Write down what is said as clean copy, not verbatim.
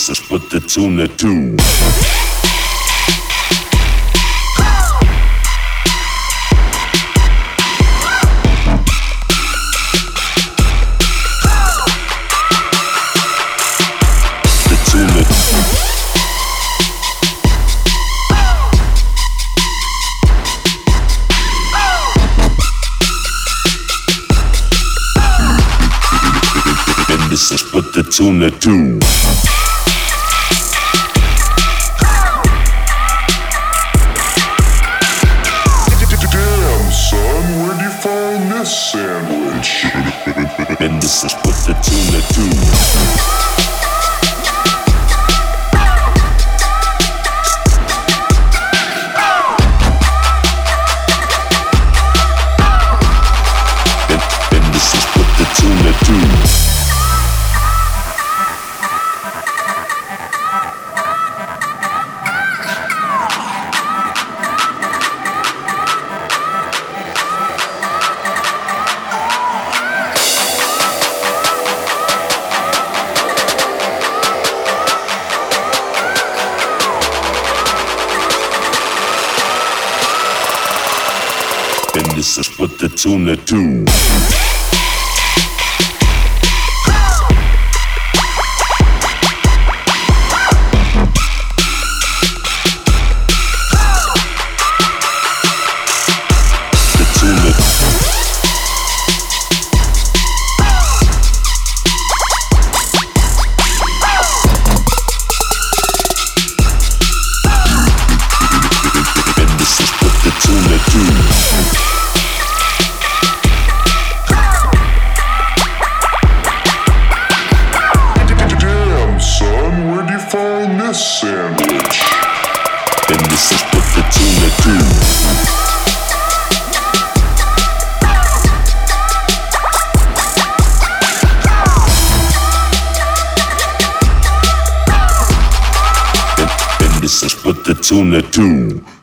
this is what the tuna do. This is what the tuna do. Damn, son, where'd you find this sandwich? And this is what the tuna do. And this is what the tuna do. And this is what the tuna do. Damn, son, where'd you find this sandwich? And this is what the tuna do. And this is what the tuna do.